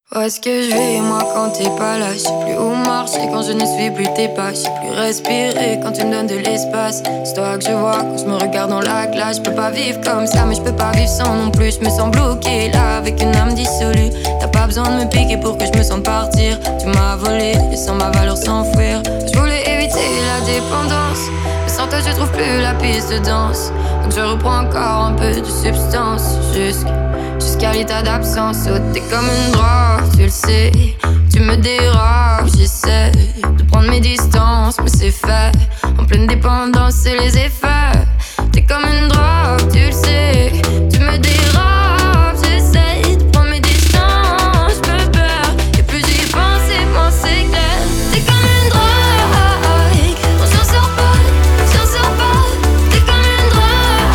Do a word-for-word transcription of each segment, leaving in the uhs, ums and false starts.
Où est-ce que je vais moi quand t'es pas là? Je sais plus où marcher quand je ne suis plus tes pas. Je sais plus respirer quand tu me donnes de l'espace. C'est toi que je vois quand je me regarde dans la glace. Je peux pas vivre comme ça mais je peux pas vivre sans non plus. Je me sens bloqué là avec une âme dissolue. T'as pas besoin de me piquer pour que je me sente partir. Tu m'as volé et sans ma valeur s'enfuir. Je voulais éviter la dépendance, mais sans toi je trouve plus la piste de danse. Donc je reprends encore un peu de substance jusqu'à Jusqu'à l'état d'absence, oh, t'es comme une drogue, tu le sais. Tu me dérobes, j'essaie de prendre mes distances, mais c'est fait. En pleine dépendance, c'est les effets. T'es comme une drogue, tu le sais. Tu me dérobes, j'essaie de prendre mes distances, je me perds. Et plus j'y pense et moins c'est clair. T'es comme une drogue, on s'en sort pas, on s'en sort pas. T'es comme une drogue.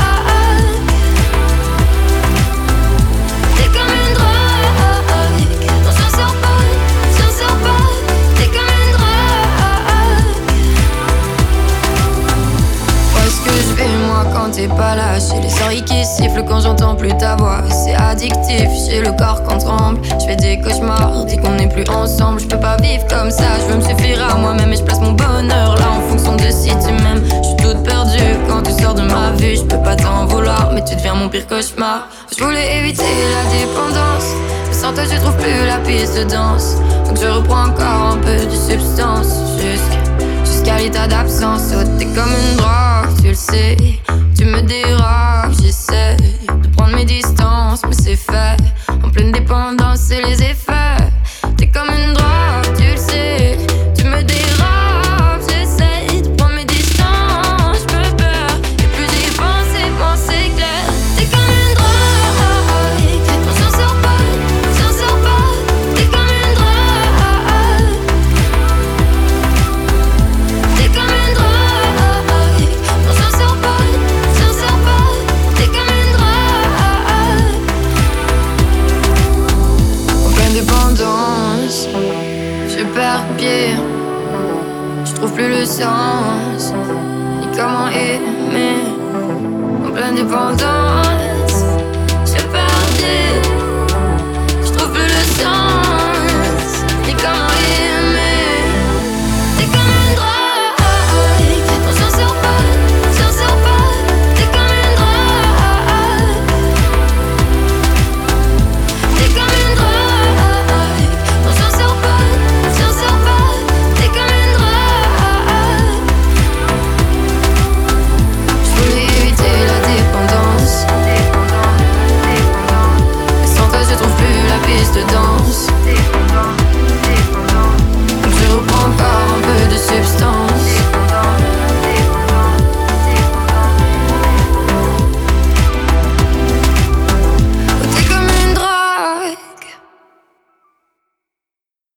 Quand t'es pas là, j'ai les oreilles qui sifflent quand j'entends plus ta voix. C'est addictif, j'ai le corps qu'on tremble. Je fais des cauchemars, dès qu'on n'est plus ensemble. Je peux pas vivre comme ça, je veux me suffire à moi-même. Et je place mon bonheur là en fonction de si tu m'aimes. Je suis toute perdue quand tu sors de ma vue. Je peux pas t'en vouloir, mais tu deviens mon pire cauchemar. Je voulais éviter la dépendance, mais sans toi je trouve plus la piste de danse. Donc je reprends encore un peu de substance jusqu'à Jusqu'à l'état d'absence, oh, t'es comme une drogue, tu le sais. Tu me dérobes, j'essaie de prendre mes distances, mais c'est fait. En pleine dépendance, c'est les effets. T'es comme une drogue, tu le sais. Tu me dérobes, j'essaie de prendre mes distances, je me perds. Et plus j'y pense et moins c'est clair. T'es comme une drogue, on s'en sort pas, on s'en sort pas. T'es comme une drogue. T'es comme une drogue, on s'en sort pas, on s'en sort pas. T'es comme une drogue. En pleine dépendance, je perds pied. Je trouve plus le sens, ni comment aimer. En pleine dépendance, je perds pied.